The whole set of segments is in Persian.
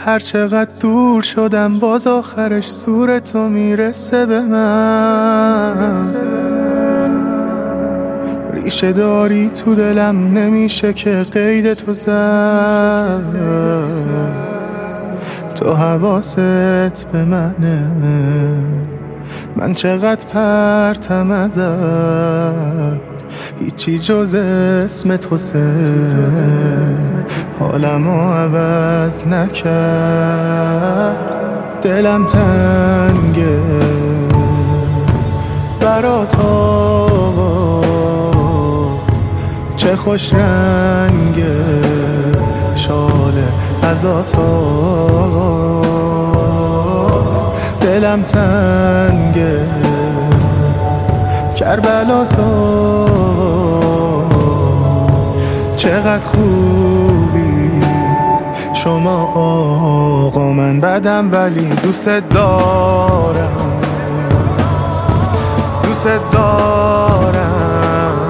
هر چقدر دور شدم باز آخرش سور تو میرسه به من. ریشه داری تو دلم نمیشه که قید تو زد. تو حواست به منه، من چقدر پرتم ازت، هیچی جز اسم تو سه حالمو عوض نکرد. دلم تنگه برات آقا، چه خوش رنگه شاله ازات آقا. دلم تنگه کربلا چقدر خوبی شما آقا، من بدم ولی دوست دارم، دوست دارم،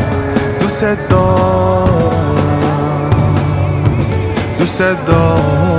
دوست دارم، دوست دارم.